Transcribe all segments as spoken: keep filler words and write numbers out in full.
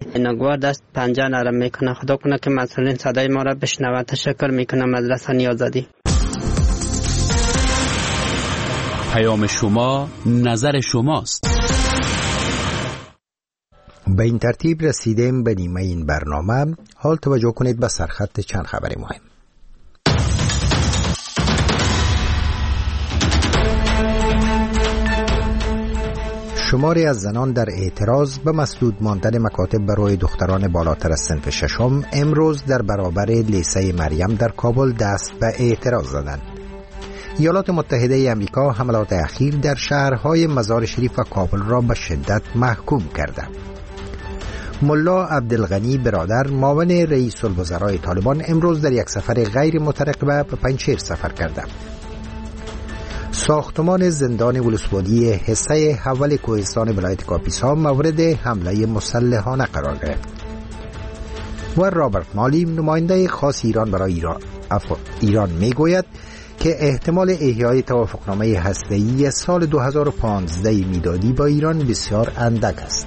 نگوار دست پنجه نرم میکنه. خدا کنه که مسئولین صدای ما را بشنوند. تشکر میکنم از رسانه آزادی. پیام شما نظر شماست. به این ترتیب رسیدیم به نیمه این برنامه. حال توجه کنید به سرخط چند خبر مهم. شماری از زنان در اعتراض به مسدود ماندن مکاتب برای دختران بالاتر از صنف ششم امروز در برابر لیسه مریم در کابل دست به اعتراض زدند. ایالات متحده ای آمریکا حملات اخیر در شهرهای مزار شریف و کابل را به شدت محکوم کرده. ملا عبدالغنی برادر معاون رئیس الوزراء طالبان امروز در یک سفر غیر مترقبه به پنجشیر سفر کرده. ساختمان زندان ولسوالی حصه حول کوهستان ولایت کاپیسا مورد حمله مسلحانه قرار گرفت. و رابرت مالی نماینده خاص ایران برای ایران, ایران میگوید که احتمال احیای توافقنامه هسته‌ای سال دو هزار و پانزده میلادی با ایران بسیار اندک است.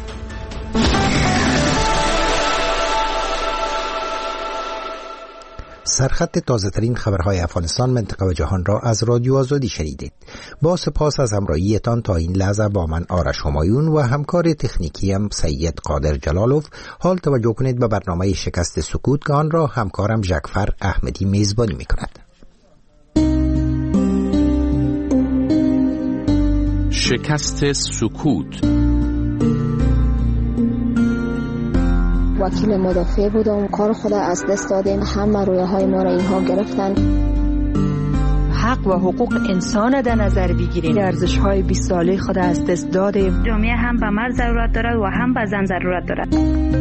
سرخط تازه ترین خبرهای افغانستان، منطقه و جهان را از رادیو آزادی شنیدید. با سپاس از همراهیتان تا این لحظه با من آرش همایون و همکار تکنیکیم سید قادر جلالوف. حال توجه کنید به برنامه شکست سکوت که آن را همکارم جعفر احمدی میزبانی میکند. شکست سکوت. وکیل مدافع بودم، کار خود از دست دادیم، همه رویه های ما را اینها گرفتن. حق و حقوق انسان در نظر بگیریم. ارزش های بیست ساله خود از دست دادیم. جامعه هم به مرد ضرورت دارد و هم به زن ضرورت دارد.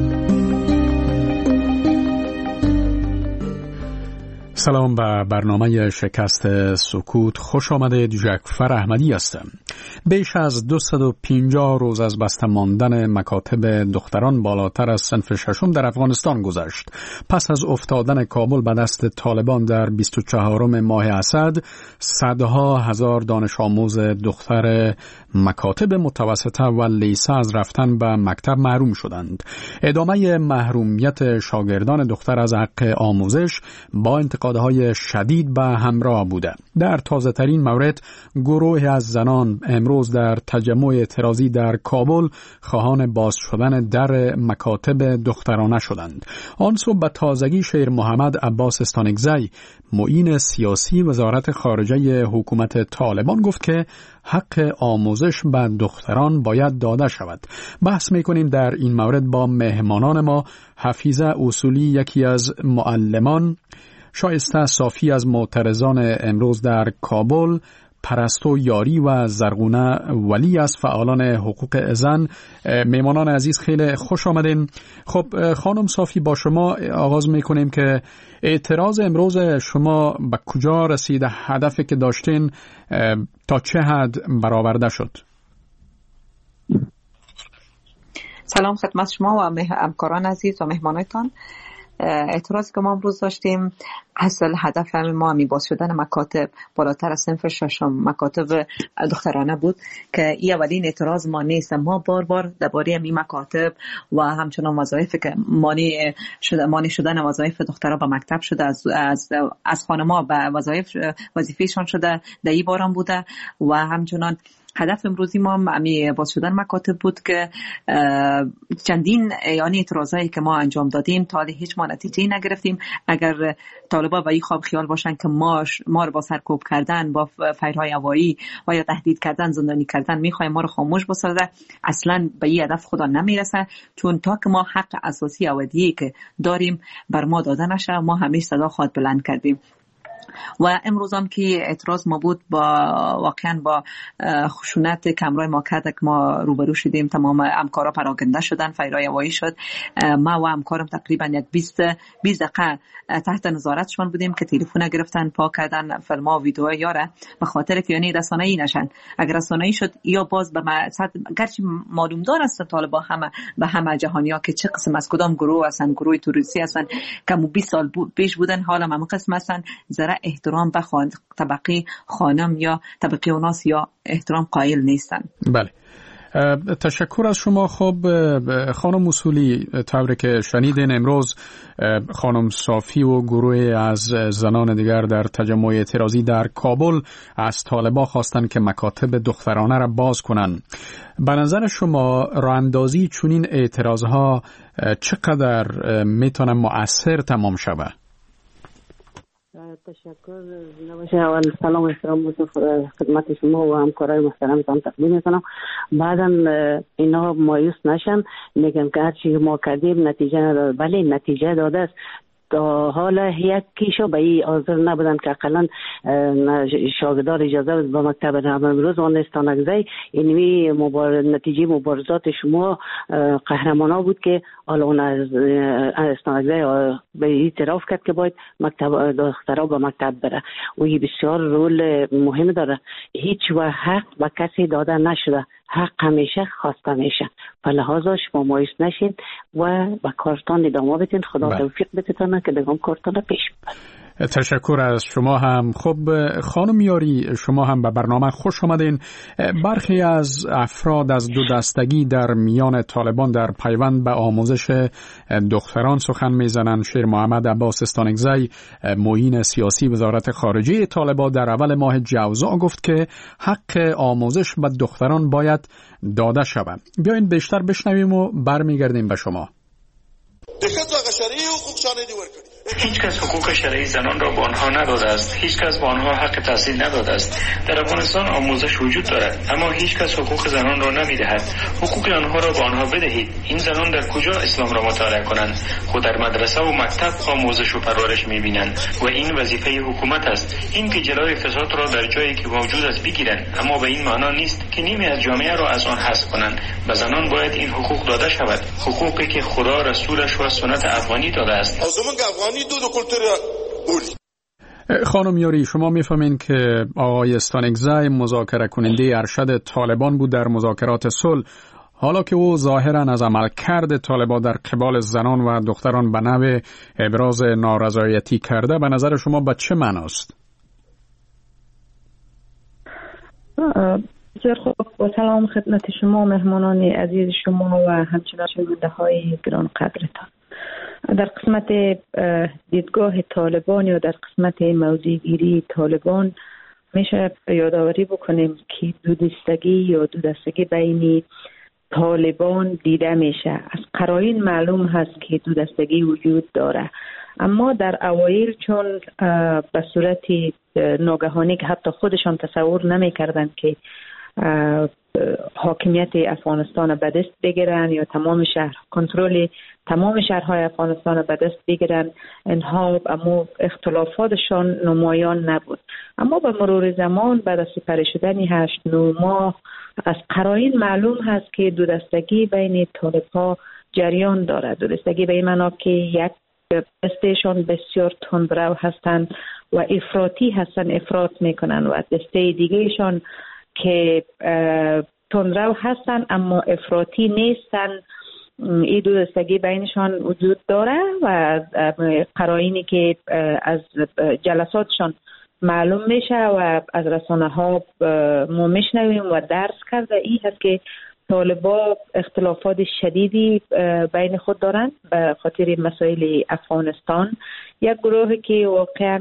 سلام به برنامه شکست سکوت. خوش آمدید. جعفر احمدی هستم. بیش از دویست و پنجاه روز از بسته ماندن مکاتب دختران بالاتر از صنف ششم در افغانستان گذشت. پس از افتادن کابل به دست طالبان در بیست و چهارم ماه اسد، صدها هزار دانش آموز دختر مکاتب متوسطه و لیسه از رفتن به مکتب محروم شدند. ادامه محرومیت شاگردان دختر از حق آموزش با انتقادهای شدید به همراه بوده. در تازه ترین مورد، گروه از زنان امروز در تجمع اعتراضی در کابل خواهان باز شدن در مکاتب دخترانه شدند. آن صبح به تازگی شیر محمد عباس استانکزی، معین سیاسی وزارت خارجه حکومت طالبان، گفت که حق آموزش به دختران باید داده شود. بحث میکنیم در این مورد با مهمانان ما. حفیظه اصولی، یکی از معلمان، شایسته صافی از معترضان امروز در کابل، پرستو یاری و زرغونه ولی از فعالان حقوق زن. میمانان عزیز خیلی خوش آمدین. خب خانم صافی، با شما آغاز میکنیم که اعتراض امروز شما به کجا رسید؟ هدفی که داشتین تا چه حد برآورده شد؟ سلام خدمت شما و همکاران عزیز و مهمانانتان. اعتراضی که ما امروز داشتیم، اصل هدف ما همی باز شدن مکاتب بالاتر از صنف ششم، مکاتب دخترانه بود که این اولین اعتراض ما نیست. ما بار بار درباره این مکاتب و همچنان وظایفی که مانع شده مانع شدن وظایف دخترها به مکتب شده، از از از خانم‌ها به وظایف وظیفه‌شان شده، در این بارم بوده. و همچنان هدف امروزی ما همی باز شدن مکاتب بود که چندین یعنی اعتراضایی که ما انجام دادیم تا حالا هیچ ما نتیجه نگرفتیم. اگر طالبا به این خواب خیال باشن که ما ما رو با سرکوب کردن، با فایرهای هوایی و یا تهدید کردن، زندانی کردن میخوایم ما رو خاموش بسازه، اصلا به این هدف خدا نمیرسه. چون تا که ما حق اساسی ودیعی که داریم بر ما داده نشه، ما همیشه صدا خود بلند کردیم. و امروز هم که اعتراض ما بود با واقعا با خشونت کمرای ما کرده که ما روبرو شدیم. تمام همکارا پراکنده شدن، فایرای هوایی شد. ما و همکارم تقریبا یک بیست دقیقه تحت نظارتشون بودیم که تلفن گرفتن، پاک کردن فیلم‌ها و ویدیوها یاره، به خاطر که یعنی رسانه‌ای نشن. اگر رسانه‌ای شد یا باز به مقصد، گرچه معلوم دار است طالبا همه به همه جهانیا که چه قسم از کدام گروه هستن، گروه توریستی هستن که مو بیست سال پیش بودن، حالا هم قسم هستن. ذره احترام به خان... طبقه خانم یا طبقه اوناس یا احترام قائل نیستن. بله. تشکر از شما. خب خانم اصولی، طوری که شنیدین امروز خانم صافی و گروه از زنان دیگر در تجمع اعتراضی در کابل از طالبان خواستن که مکاتب دخترانه را باز کنن. به نظر شما راه اندازی چنین اعتراضها چقدر میتونه مؤثر تمام شود؟ تشکر نباشه. اول سلام و احترام بزرگ خدمت شما و همکارای محترمتان تقدیم میکنم. بعدا اینا مایوس نشن، میگن که هرچی ما کردیم نتیجه نداد. بله نتیجه داده است. تا حالا یکیشو به این حاضر نبودن که اقلا شاگردار اجازه به مکتب نرم. امروز آن استانگزی اینوی مبار... نتیجه مبارزات شما قهرمانا بود که حالا اون استانگزی به اعتراف کرد که باید مکتب دخترها به مکتب بره و این بسیار رول مهم داره. هیچ و حق به کسی داده نشده، حق همیشه خواسته میشه. فلحاظا شما مایوس نشین و به کارتان ادامه بدین. خدا توفیق بده که دیگه کارتان پیش ببرید. تشکر از شما هم. خب خانم یاری، شما هم به برنامه خوش آمدین. برخی از افراد از دو دستگی در میان طالبان در پیوند به آموزش دختران سخن میزنند. شیر محمد عباس استانگزی، معین سیاسی وزارت خارجه طالبان، در اول ماه جوزا گفت که حق آموزش به دختران باید داده شود. بیاین بیشتر بشنویم و برمیگردیم به شما. هیچ کس حقوق شرعی زنان را به آنها نداده است. هیچ کس به آنها حق تحصیل نداده است. در افغانستان آموزش وجود دارد، اما هیچ کس حقوق زنان را نمیدهد. حقوق آنها را به آنها بدهید. این زنان در کجا اسلام را مطالعه کنند؟ خود در مدرسه و مکتب آموزش و پرورش میبینند و این وظیفه حکومت است. این که جلوی فساد را در جایی که موجود است بگیرند، اما به این معنا نیست که نیمی از جامعه را از آن حذف کنند. به زنان باید این حقوق داده شود، حقوقی که خدا رسولش و سنت افغانی داده است. خانم یاری، شما میفهمین که آقای استانگزی مذاکره کننده ارشد طالبان بود در مذاکرات صلح. حالا که او ظاهرا از عملکرد طالبان در قبال زنان و دختران به نوع ابراز نارضایتی کرده، به نظر شما به چه معناست؟ بسیار خوب. با سلام خدمت شما مهمانان عزیز شما و همچنین شنونده های گران قدرتان. در قسمت دیدگاه طالبان یا در قسمت موضع‌گیری طالبان میشه یادآوری بکنیم که دو دستگی یا دو دستگی بین طالبان دیده میشه. از قرائن معلوم هست که دو دستگی وجود داره، اما در اوایل چون به صورت ناگهانی که حتی خودشان تصور نمی‌کردند که حاکمیت افغانستان به دست بگیرن یا تمام شهر کنترل تمام شهرهای افغانستان به دست بگیرن، اینها اما اختلافاتشان نمایان نبود. اما به مرور زمان بعد از سپری شدن هشت نو ماه از قرائن معلوم هست که دو دستگی بین طالب‌ها جریان دارد. دو دستگی به این معنا که یک دستهشان بسیار تندرو هستند و افراطی هستند، افراط میکنن، و دسته دیگهشان که تندرو هستن اما افراطی نیستن. این دو دستگی بینشان وجود داره و قرائنی که از جلساتشان معلوم میشه و از رسانه ها ما میشنویم و درس کرده این هست که طالبان اختلافات شدیدی بین خود دارند به خاطر مسائل افغانستان. یک گروهی که واقعا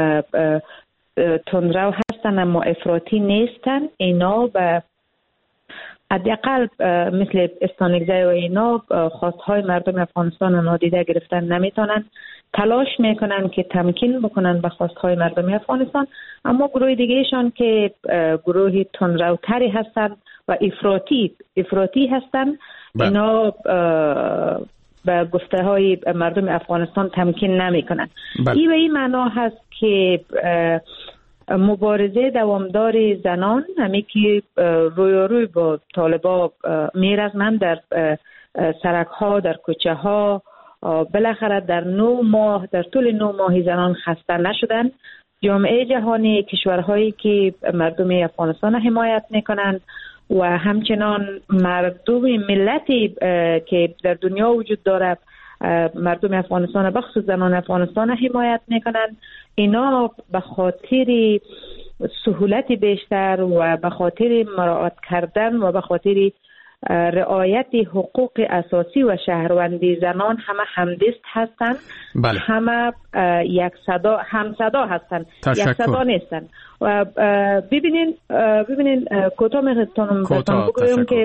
تندرو هستن اما افراطی نیستن، اینا به حداقل مثل استانگزی و اینا خواستهای مردم افغانستان نادیده گرفتن نمیتونن، تلاش میکنن که تمکین بکنن به خواستهای مردم افغانستان. اما گروه دیگهشان که گروه تندروتری هستن و افراطی افراطی هستن، اینا به گفته های مردم افغانستان تمکین نمی کنن. این به این معنا هست که مبارزه دوامدار زنان همی که روی روی با طالبا میرزمند در سرک ها، در کوچه ها، بالاخره در نو ماه در طول نو ماه زنان خسته نشدن. جامعه جهانی، کشورهایی که مردم افغانستان حمایت میکنند و همچنان مردم ملتی که در دنیا وجود دارد، مردم افغانستان بخصوص زنان افغانستان حمایت میکنند. اینا به خاطر سهولت بیشتر و به خاطر مراعات کردن و به خاطر رعایت حقوق اساسی و شهروندی زنان همه همدست هستند. بله. همه یک صدا هم صدا هستند، یک صدا نیستند. و ببینین ببینین کوتاه میخواستم بگویم که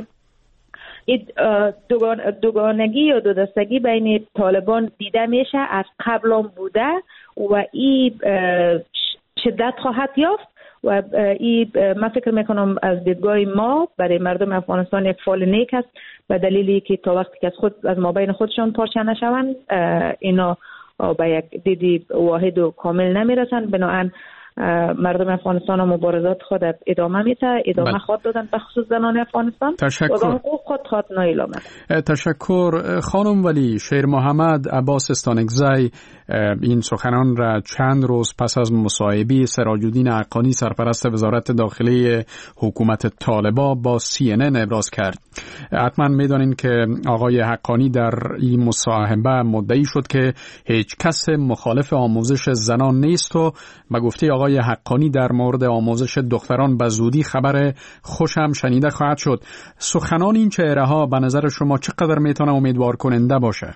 دوگانگی یا دو دستگی بین طالبان دیده میشه، از قبل هم بوده و این شدت خواهد یافت و این من فکر میکنم از دیدگاه ما برای مردم افغانستان یک فال نیک است، به دلیلی که تا وقتی که از خود از مابین خودشان پارچه نشوند اینا به یک دیدی واحد و کامل نمیرسند. بنابراین مردم افغانستان مبارزات خود ادامه میده، ادامه بله. خود دادن به خصوص زنان افغانستان تشکر. و حقوق خود خود نایل آمد. تشکر خانم ولی. شیر محمد عباس استانکزی این سخنان را چند روز پس از مصاحبه سراج الدین حقانی سرپرست وزارت داخلی حکومت طالبا با سی ان ان ابراز کرد. حتما میدانین که آقای حقانی در این مصاحبه مدعی شد که هیچ کس مخالف آموزش زنان نیست و به گفته آقای حقانی در مورد آموزش دختران به زودی خبر خوشم شنیده خواهد شد. سخنان این چهره‌ها به نظر شما چقدر میتونه امیدوار کننده باشه؟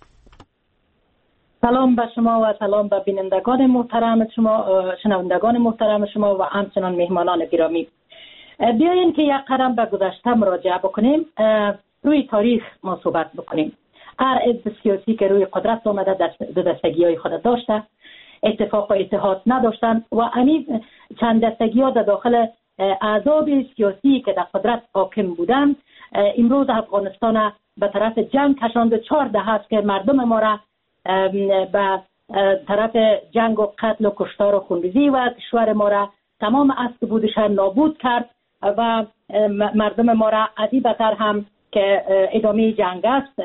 سلام به شما و سلام به بینندگان محترم شما، شنوندگان محترم شما و همچنان مهمانان گرامی. بیاین که یک قدم به گذشته مراجعه بکنیم، روی تاریخ ما صحبت بکنیم. هر حزب سیاسی که روی قدرت آمده دو دستگی های خود داشته، اتفاق و اتحاد نداشتن و همین چند دستگی ها در داخل احزاب سیاسی که در قدرت حاکم بودن امروز افغانستان به طرف جنگ کشانده. چهار دهه است که مردم ما را به طرف جنگ و قتل و کشتار و خونریزی و کشور ما را تمام اسب بودش نابود کرد و مردم ما را از این بهتر هم که ادامه جنگ است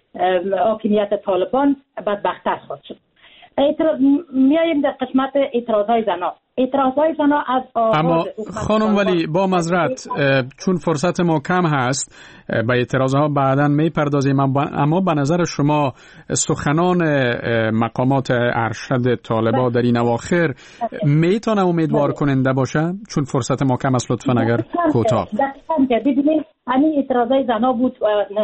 حاکمیت طالبان بدبخت‌تر خواهد شد. اعتراض میاییم در قسمت اعتراضهای زنا. اعتراضهای زنا از اما خانم ولی با معذرت چون فرصت ما کم هست به اعتراضها بعداً میپردازیم، اما به نظر شما سخنان مقامات ارشد طالبان در این اواخر میتونه امیدوار کننده باشه؟ چون فرصت ما کم است، لطفاً اگر کوتاه. دقیقاً ببینید همین اعتراضهای زنا بود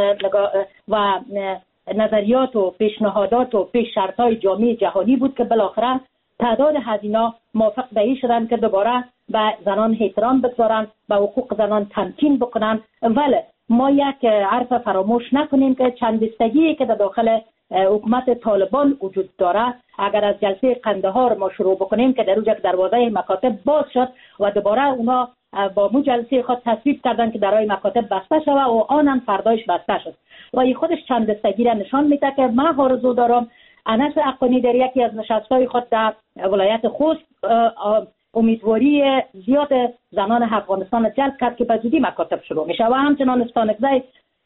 و, و نظریات و پیشنهادات و پیش شرطهای جامعه جهانی بود که بالاخره تعداد هزینه موافق به این شدن که دوباره به زنان احترام بگذارن، به حقوق زنان تمکین بکنن. ولی ما یک حرف فراموش نکنیم که چند دستگی که در داخل حکومت طالبان وجود داره، اگر از جلسه قندهار ما شروع بکنیم که در اونجا دروازه مکاتب باز شد و دوباره اونا با مو جلسه خود تصویب کردن که درای مکاتب بسته شود و آنم فردایش بسته شد و این خودش چند دستگی را نشان میده که من آرزو دارم انس حقانی در یکی از نشستهای خود در ولایت خوست امیدواری زیاد زنان افغانستان جلب کرد که به زودی مکاتب شروع میشه و همچنان استانکزی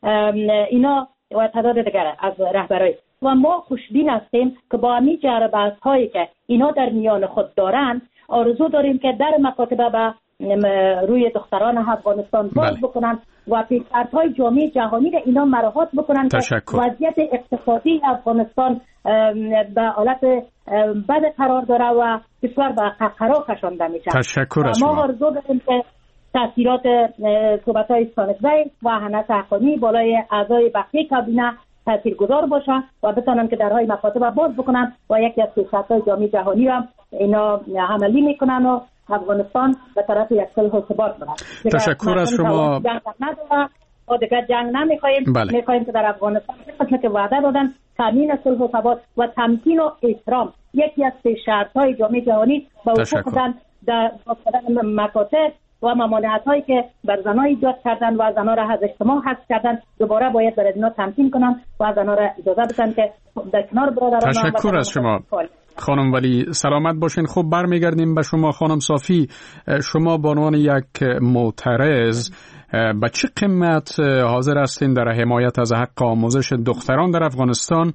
اینا و تعداد دیگر از رهبرای و ما خوشبین هستیم که با همین جربه‌های هایی که اینا در میان خود دارن آرزو داریم که در مکاتب به روی دختران افغانستان باز بکنن و پیش‌فرض‌های جامعه جهانی را اینا مراعات بکنن که وضعیت اقتصادی افغانستان به حالت بد قرار داره و کشور به قهقرا کشانده میشه. تشکر از شما. ما آرزو داریم که تاثیرات صحبت‌های استانکزی و انس حقانی بالای اعضای بقیه کابینه تاثیرگذار باشه و بتونن که درهای مکاتب باز بکنن و یکی از پیش‌فرض‌های جامعه جهانی را اینا عملی میکنن و افغانستان به طرف یک صلح و ثبات برد. تشکر از شما. ما دیگر جنگ نمیخوایم، بله. میخوایم که در افغانستان قسمت که وعده دادن تامین صلح و ثبات و تمکین و احترام یکی از شرط‌های جامعه جهانی با حقوق زن در مکاتب و ممانعت هایی که بر زنها ایجاد کردن و زنها را از اجتماع حذف کردن دوباره باید برای اینا تمکین کنن و زنها را اجازه بدن که در کنار برادران. تشکر از شما خانم ولی. سلامت باشین. خب برمیگردیم به شما خانم صافی. شما به عنوان یک معترض به چه قیمت حاضر هستین در حمایت از حق آموزش دختران در افغانستان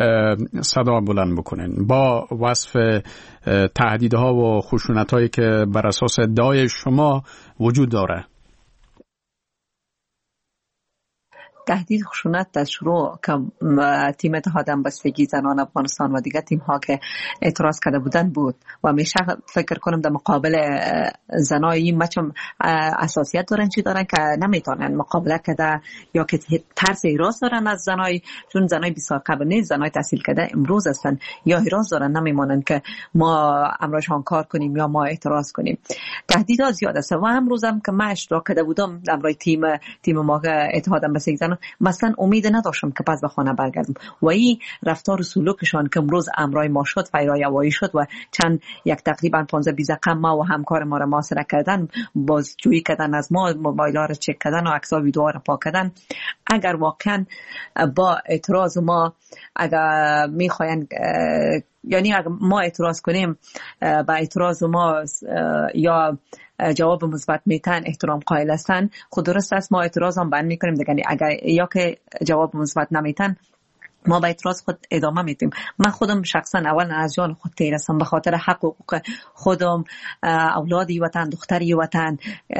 صدا بلند بکنین با وصف تهدیدها و خشونت‌هایی که بر اساس ادعای شما وجود داره؟ تهدید خشونت از شروع که تیم اتحاد همبستگی زنان افغانستان و دیگر تیم ها که اعتراض کرده بودن بود و همیشه فکر کنم در مقابل زنایی مچم اساسیت دارن چی دارن که نمیتونن مقابله کرده یا که ترس ایراز دارن از زنای، چون زنای بسیار قبل نیست، زنای تحصیل کرده امروز هستن یا ایراز دارن نمیمانن که ما امرشان کار کنیم یا ما اعتراض کنیم. تهدیدات زیاد است و امروز هم که من اشتراک کرده بودم در تیم تیم ما اتحاد همبستگی زنان مثلا امید نداشتم که پس به خانه برگردم و این رفتار و سلوکشان که امروز امرای ما شد فیرای هوایی شد و چند یک تقریبا پانزده بیست رقم ما و همکار ما را محاصره کردن، بازجویی کردن از ما، موبایل‌ها را چک کردن و عکس‌ها ویدیوها را پاک کردن. اگر واقعا با اعتراض ما اگر میخواین یعنی اگر ما اعتراض کنیم با اعتراض ما یا جواب مثبت میتن احترام قائل هستن، خود درست است ما اعتراض هم بند میکنیم دیگه. اگر یا که جواب مثبت نمیتن ما با اعتراض خود ادامه میدیم. من خودم شخصا اول از جان خود تیرستم به خاطر حقوق خودم، اولادی وطن، دختری وطن،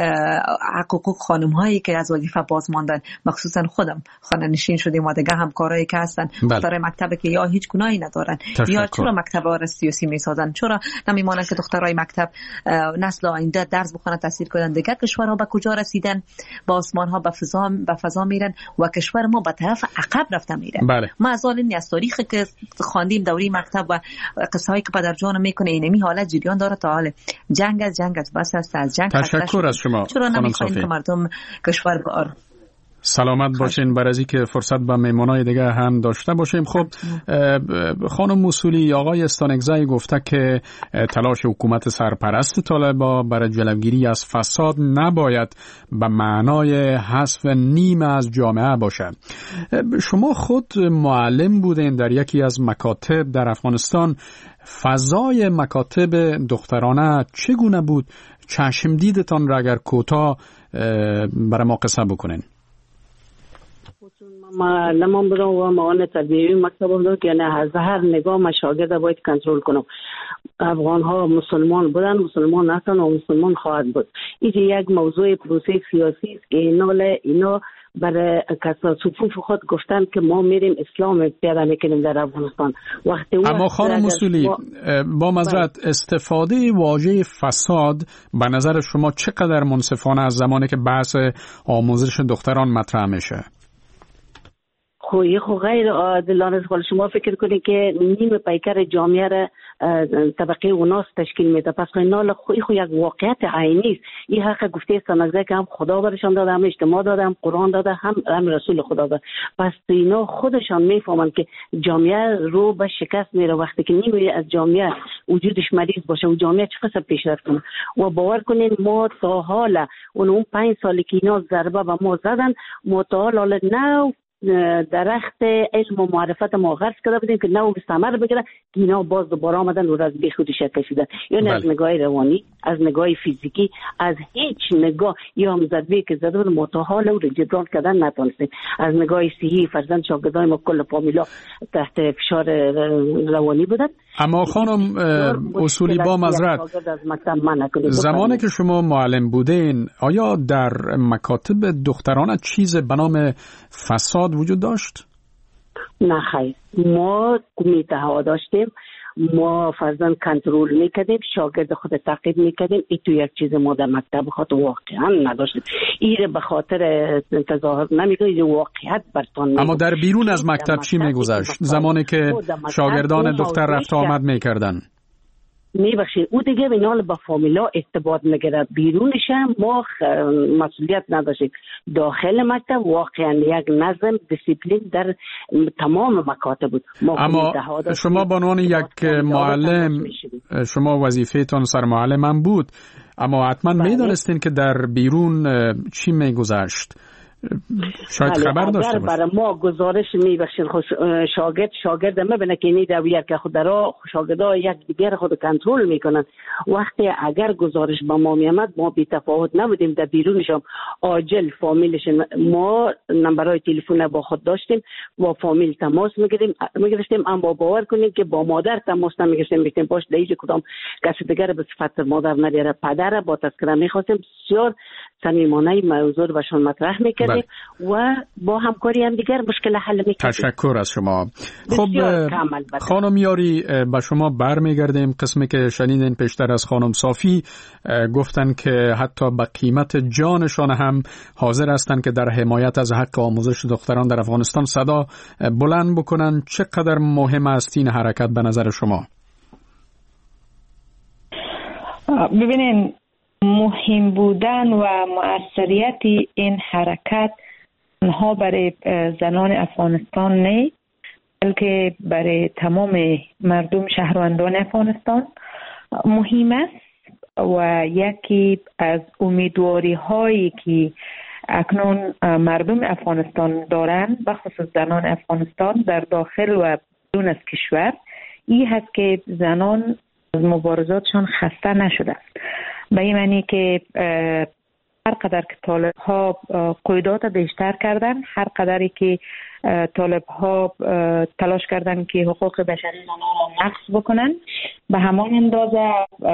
حقوق خانم هایی که از وظیفه باز ماندن، مخصوصا خودم خانه نشین شدیم و دیگه همکارایی که هستن دختر مکتب که یا هیچ گناهی ندارن تشکر. یا چرا مکتب ها را سیاسی میسازن، چرا نمیمانن که دخترای مکتب نسل آینده درس بخونن تحصیل کنن. دیگه کشورها به کجا رسیدن؟ با آسمان ها به فضا به فضا میرن و کشور ما به طرف عقب رفته میره. بله. ما از حال از تاریخی که خواندیم دوری مکتب و قصه هایی که پدر جان میکنه اینمی حالت جریان داره تا حال جنگ از جنگ از بس است از جنگ. تشکر از شما چرا نمیخوایم که مردم کشور بار سلامت باشین برای از اینکه فرصت به مهمانای دیگه هم داشته باشیم. خب خانم موصولی، آقای استانگزی گفته که تلاش حکومت سرپرست طالبا برای جلوگیری از فساد نباید به معنای حذف نیمه از جامعه باشد. شما خود معلم بودین در یکی از مکاتب در افغانستان. فضای مکاتب دخترانه چگونه بود؟ چشم دیدتان را اگر کوتاه برای ما قصه بکنین. معلمان بودم و معاون تربیوی مکتب بودم که یعنی از هر نگاه ما شاگرد باید کنترل کنم. افغان ها مسلمان بودن، مسلمان هستن و مسلمان خواهد بود. این یک موضوع پروسه سیاسی است که اینا اینا برای کسا صفوف خود گفتن که ما میریم اسلام پیاده میکنیم در افغانستان. وقتی اما خانم موصولی با, با معذرت استفاده واژه فساد به نظر شما چقدر منصفانه از زمانی که بحث آموزش دختران مطرح میشه؟ خوی خو غیر عادلانه است. شما فکر کنید که نیم پیکر جامعه را طبقه اوناس تشکیل میده. پس اینا خوی خو یک واقعیت عینی است. این حق گفته استانگزی که هم خدا برشان داده، هم اجتماع داده، هم قرآن داده، هم هم رسول خدا داده. پس اینا خودشان میفهمند که جامعه رو به شکست میره وقتی که نیمی از جامعه وجودش مریض باشه و جامعه چقدر پیشرفت کنه. و باور کنین ما تا حالا اون پنج سالی که اینا ضربه به ما زدن، ما تا حالا نه درخت علم و معرفت ما غرس کرده بودیم که نه ثمر بگیره که اینا باز دوباره آمدن و از بی خودی شکل کشیدن. یعنی از نگاه روانی، از نگاه فیزیکی، از هیچ نگاه یا هم ضربه که زده بود متحال و جبران کردن نتونستیم. از نگاه صحی فرزند شاگردای ما کل فامیلا تحت فشار روانی بودن. اما خانم اصولی با معذرت زمانی که شما معلم بودین آیا در مکاتب دختران چیز به نام فساد وجود داشت؟ نه خیر، ما کمیته ها داشتیم، ما فرزند کنترل میکردیم، شاگرد خود تعقیب میکردیم. این تو یک چیز ما در مکتب خود واقعا نداشتیم. این به خاطر تظاهر نمیگه، این واقعیت برتون. اما در بیرون از مکتب چی میگذشت زمانی که شاگردان دختر رفت آمد میکردن؟ میبخشید او دیگه بینال با فامیلا ارتباط نگرد. بیرونش هم ما مسئولیت نداشتیم. داخل مکتب واقعا یک نظم دیسیپلین در تمام مکاتب بود. اما شما به عنوان یک معلم، شما وظیفه‌تان سرمعلم هم بود، اما حتما میدانستین که در بیرون چی میگذشت. شاید خبر داشته باشه. برای ما گزارش میبخشین شاگرد شاگرد میبینه که اینی دویر که خود را شاگردا یک دیگر خود کنترل میکنن. وقتی اگر گزارش با ما میامد ما بی تفاوت نبودیم. در بیرونشم عاجل فامیلش ما نمبرهای تلفن با خود داشتیم، با فامیل تماس میگیریم میگرفتیم. اما باور کنید که با مادر تماس نمیگرفتیم. میگفتیم باش دیگه کدام کسی دیگر به صفت مادر نریره پدر با تذکره میخواستیم. بسیار صمیمانه موضوع رو بهشون مطرح میکردیم. بله. و با همکاری هم دیگر مشکل حل میکنیم. تشکر از شما. خب خانم یاری، به شما برمیگردیم. قسمی که شنیدین پیشتر از خانم صافی گفتن که حتی به قیمت جانشان هم حاضر هستند که در حمایت از حق آموزش دختران در افغانستان صدا بلند بکنن. چقدر مهم است این حرکت به نظر شما؟ ببینین، مهم بودن و مؤثریت این حرکت تنها برای زنان افغانستان نه، بلکه برای تمام مردم شهروندان افغانستان مهم است و یکی از امیدواری هایی که اکنون مردم افغانستان دارند، بخصوص زنان افغانستان در داخل و بیرون از کشور، این هست که زنان از مبارزاتشان خسته نشده. به این معنی که هر قدر که طالب ها قیودات بیشتر کردن، هر قدری که طالب ها تلاش کردن که حقوق بشری زنان را نقض بکنن، به همان اندازه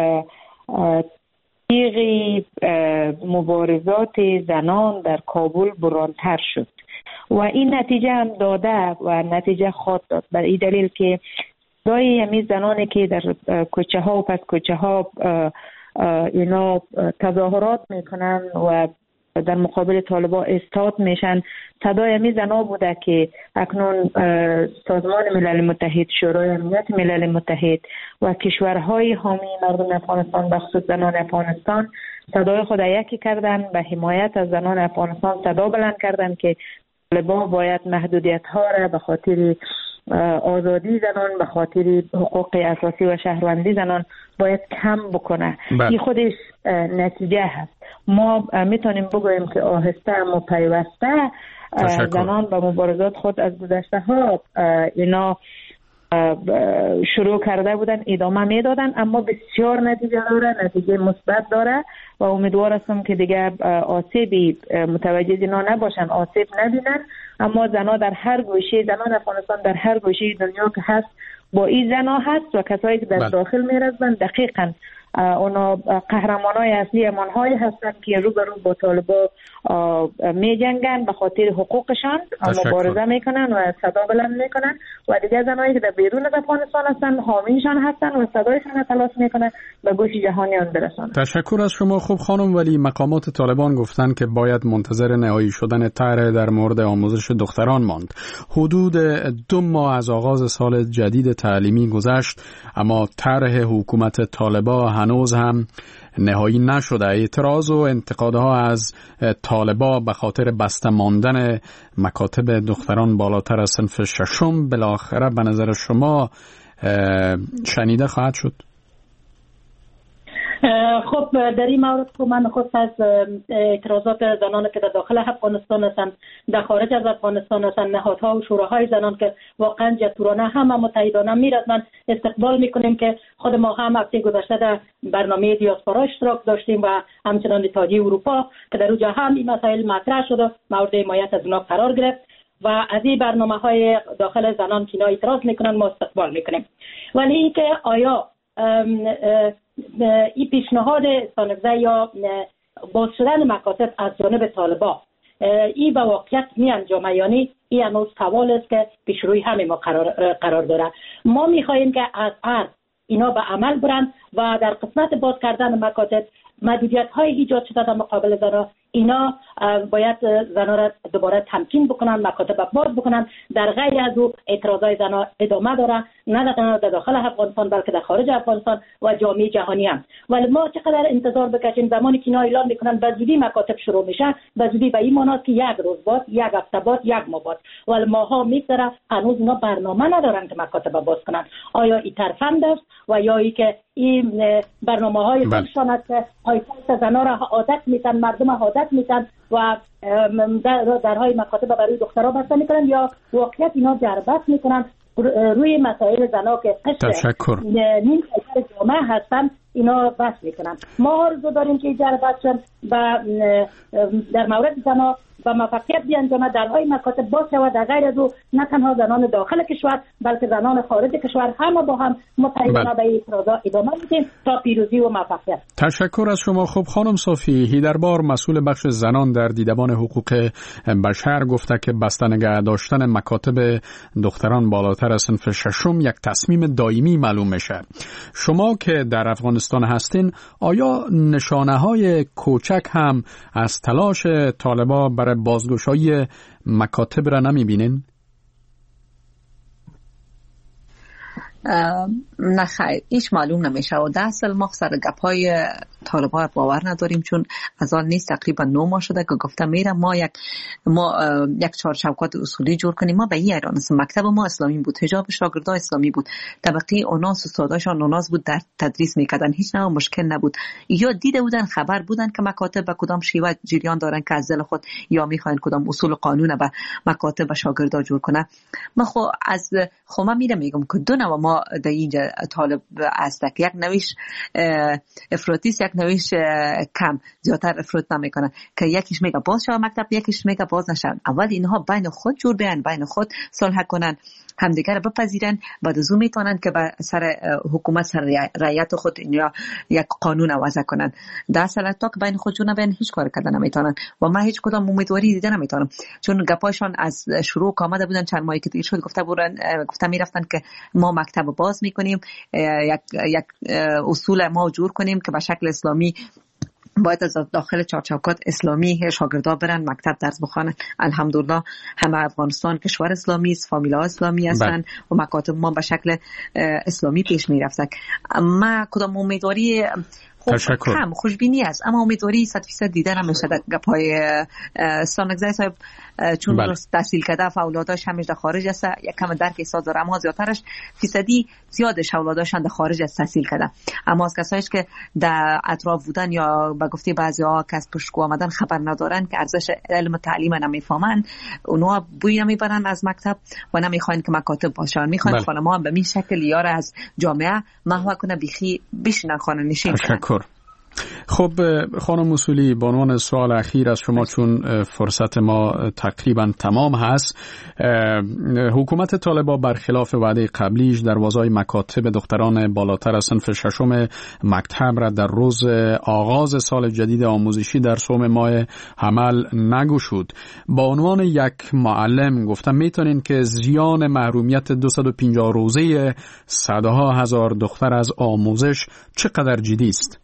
تیغ مبارزات زنان در کابل برانتر شد و این نتیجه هم داده و نتیجه خواهد داد. بر این دلیل که دایی همی زنانی که در کوچه ها و پس کوچه ها اینا تظاهرات میکنن و در مقابل طالبا استاد میشن، صدای همی زنا بوده که اکنون سازمان ملل متحد، شورای امنیت ملل متحد و کشورهای حامی مردم افغانستان بخصوص زنان افغانستان صدای خود یکی کردن، به حمایت از زنان افغانستان صدا بلند کردن که طالبا باید محدودیت ها را به خاطر آزادی زنان، به خاطر حقوق اساسی و شهروندی زنان باید کم بکنه. این خودش نتیجه هست. ما میتونیم بگوییم که آهسته اما پیوسته زنان به مبارزات خود از گذشته ها اینا شروع کرده بودن، ادامه میدادن، اما بسیار نتیجه داره، نتیجه مثبت داره و امیدوار هستم که دیگه آسیبی متوجه اینا نباشن، آسیب نبینن. اما زنا در هر گوشه، زنان افغانستان در هر گوشه دنیا که هست با این زنا هست و کسایی که در بل. داخل میرزن دقیقاً اونا قهرمانای اصلی امانهایی هستن که رو به رو با طالبا می جنگن، به خاطر حقوقشان مبارزه میکنن و صدا بلند میکنن و دیگه زنایی که در بیرون از افغانستان هستن حامیشان هستن و صدایشان تلاش میکنن به گوش جهانیان برسانن. تشکر از شما. خوب خانم، ولی مقامات طالبان گفتن که باید منتظر نهایی شدن طرح در مورد آموزش دختران ماند. حدود دو ماه از آغاز سال جدید تعلیمی گذشت، اما طرح حکومت طالبان هنوز هم نهایی نشده. اعتراض و انتقادها از طالبا به خاطر بسته ماندن مکاتب دختران بالاتر از صنف ششم بالاخره به نظر شما شنیده خواهد شد؟ خب در این مورد که من خود از اعتراضات زنان که در داخل افغانستان هستند، در خارج از افغانستان هستند، نهادها و شوراهای زنان که واقعا جسورانه هم متحدانه میرسن استقبال میکنیم که خود ما هم هفته گذشته در برنامه دیاسپورا اشتراک داشتیم و همچنان اتحادیه اروپا که در اونجا هم این مسائل مطرح شد و مورد حمایت از اونها قرار گرفت و از این برنامه های داخل زنان که اینا اعتراض میکنن ما استقبال میکنیم. ولی اینکه آیا این پیشنهاد سانگزه یا باز شدن مکاتب از جانب طالبا این به واقعیت می انجامه، یعنی این هنوز سوال است که پیش روی همه ما قرار, قرار داره. ما می خواهیم که از عرض اینا به عمل برن و در قسمت باز کردن مکاتب محدودیت های ایجاد شده در مقابل زنان، اینا باید زنان را دوباره تمکین بکنن، مکاتب باز بکنن. در غیر از او اعتراضای زنان ادامه داره، نه تنها در داخل افغانستان بلکه در خارج افغانستان و جامعه جهانی هم. ولی ما چقدر انتظار بکشیم؟ زمانی که اینا اعلام میکنن به زودی مکاتب شروع میشه، به زودی به این معنی که یک روز بعد، یک هفته بعد، یک ماه بعد، ولی ماها میگذره هنوز اینا برنامه ندارن که مکاتب باز کنن. آیا این ترفند است و یا ای که این برنامه‌های خودشان است که پایتخت زنان را عادت میتن، مردم عادت میتن و در درهای مکاتب برای دخترها بسته میکنن، یا واقعیت اینا جربت میکنن روی مسائل زنا که قشر نیم کشور جامعه هستن اینا بس میکنن. ما آرزو داریم که جربت شن و در مورد زنا و موفقیت بیانجامد، درهای مکاتب باز شود، در غیر از او نه تنها زنان داخل کشور بلکه زنان خارج کشور همه با هم متحدانه به اعتراضات ادامه میدیم تا پیروزی و موفقیت. تشکر از شما. خب خانم صافی هیدربار مسئول بخش زنان در دیدبان حقوق بشر گفته که بسته نگه داشتن مکاتب دختران بالاتر از صنف ششم یک تصمیم دائمی معلوم میشه. شما که در افغانستان هستین آیا نشانه های کوچک هم از تلاش طالبا برای بازگشایی مکاتب را نمیبینین؟ نه خیر، هیچ معلوم نمیشه و در اصل ما سر گپای طالبان باور نداریم، چون از آن نیست تقریبا نو ماه شده که گفته میره ما یک ما یک چهارچوکات اصولی جور کنیم. ما به این ایران است، مکتب ما اسلامی بود، حجاب شاگردا اسلامی بود، طبقه اوناس استاداشان اوناس بود، در تدریس میکردن، هیچ نوع مشکل نبود. یا دیده بودن خبر بودن که مکاتب به کدام شیوه جریان دارن که از دل خود یا میخواین کدام اصول و قانون به مکاتب و شاگردا جور کنه. ما خو از خو ما میرم میگم که دو نوع ما در اینجا طالب است، یک نویش افراطی، یک نویش کم زیادتر افراط نمیکنه که یکیش میگه باز شو مکتب، یکیش میگه باز نشو. اول اینها بین خود جور بیان، بین خود صلح کنن، همدیگر بپذیرن، بعد از اون میتونن که به سر حکومت سر رعیت خود یا یک قانون وضع کنن. در اصل تا که بین خودشون نبین هیچ کار کردن نمیتونن و ما هیچ کدام امیدواری دیدن نمیتونم، چون گپاشون از شروع آمده بودن چند ماهی که دیر شد گفته بودن گفته میرفتن که ما مکتب باز میکنیم، یک یک اصول ما جور کنیم که به شکل اسلامی باید از داخل چارچوکات اسلامی شاگردا برن مکتب درس بخوانن. الحمدلله همه افغانستان کشور اسلامی است، فامیلا اسلامی هستن و مکاتب ما به شکل اسلامی پیش میرفتن. ما کدام امیدواری خب کم خوشبینی است، اما امیدواری صد فیصد دیده نمیشه در گپای سانگزای صاحب، چون بله. تحصیل کرده و اولاداش همیشه در خارج است، یک کم درک احساس داره، اما زیادترش فیصدی زیادش اولاداشان در خارج است تحصیل کرده. اما از کسایش که در اطراف بودن یا به گفته بعضی‌ها که از پشتگو آمدن خبر ندارن که ارزش علم و تعلیم نمیفهمن، اونها بوی نمیبرن از مکتب و نمیخواین که مکاتب باشن، میخواین بله. خانم‌ها به این شکل یار از جامعه محو کنه، بیخی بشینن خانه نشین کنن. خب خانم اصولی، به عنوان سوال اخیر از شما، چون فرصت ما تقریبا تمام هست، حکومت طالبان برخلاف وعده قبلیش دروازهای مکاتب دختران بالاتر از صنف ششم مکتب را در روز آغاز سال جدید آموزشی در سوم ماه حمل نگشود. با عنوان یک معلم گفتم میتونین که زیان محرومیت دویست و پنجاه روزه صدها هزار دختر از آموزش چقدر جدی است؟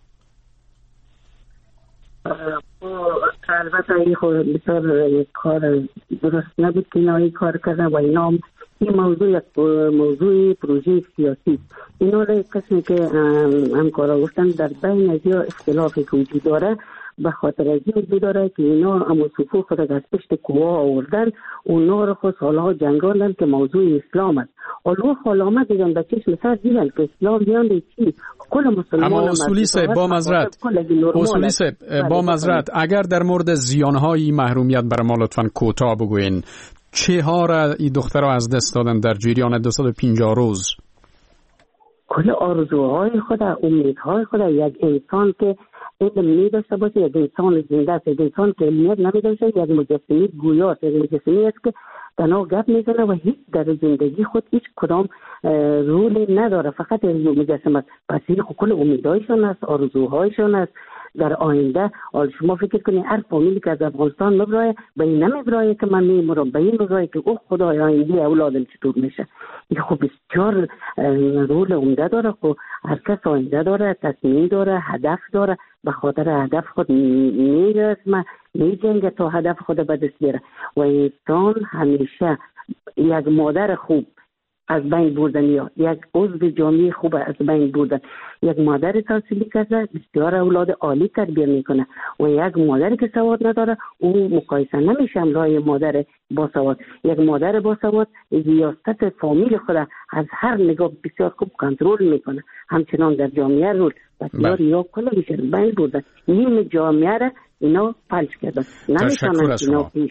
البته این خود بسیار یک کار درست نبود که اینا این کار کردن و اینا این موضوع یک موضوع پروژه سیاسی. اینا را قسمی که همکارا گفتن در بین از یا اختلافی که وجود داره به خاطر از این وجود داره که اینا اما صفوف خود از پشت کوه آوردن اونا رو خود سالها جنگاندن که موضوع اسلام است. اولو خالامه دیدن به چشم سر دیدن که اسلام دیانده چی کل مسلمان. اما اصولی صاحب با مذرت اصولی صاحب با مذرت اگر در مورد زیانهای محرومیت بر ما لطفاً کوتاه بگوین، چه ها را این دخترها از دست دادن در جریان دویست و پنجاه روز؟ کل آرزوهای خود، امیدهای خود. یک انسان که علم می داشته باشه، یک انسان زنده است، یک انسان که علمیت نمی داشته، یک مجسمی گویاست، یک مجسمی است که تنها گپ میزنه و هیچ در زندگی خود هیچ کدام رولی نداره، فقط مجسم است. پس این کل امیدهایشان است، آرزوهایشان است در آینده. حال شما فکر کنید هر فامیلی که از افغانستان مبرایه به این نمیبرایه که من میمرم، به این مبرایه که اوه خدای آینده اولادم چطور میشه. این خب بسیار رول عمده داره. خب هر کس آینده داره، تصمیم داره، هدف داره، به خاطر هدف خود میرسمه، میجنگه تا هدف خود به دست بیاره. و انسان همیشه یک مادر خوب از بین بردن یا یک عضو جامعه خوب از بین بردن. یک مادر تحصیلی کرده بسیار اولاد عالی تربیت میکنه و یک مادری که سواد نداره او مقایسه نمیشه همراه مادر با سواد. یک مادر با سواد ریاست فامیل خود از هر نگاه بسیار خوب کنترل میکنه. همچنان در جامعه رول بسیار یا کلا بیشتر بین بردن. نیم جامعه را اینا فلج کردن، نمیتونن اینا پیش برن.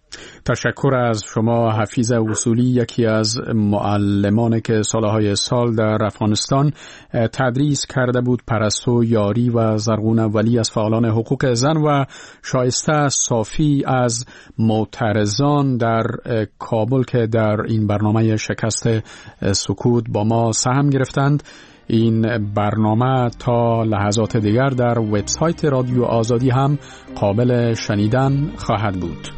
تشکر از شما حفیظ وصولی، یکی از معلمان که سالهای سال در افغانستان تدریس کرده بود. پرستو یاری و زرغون اولی از فعالان حقوق زن و شایسته صافی از معترضان در کابل که در این برنامه شکست سکوت با ما سهم گرفتند. این برنامه تا لحظات دیگر در وبسایت رادیو آزادی هم قابل شنیدن خواهد بود.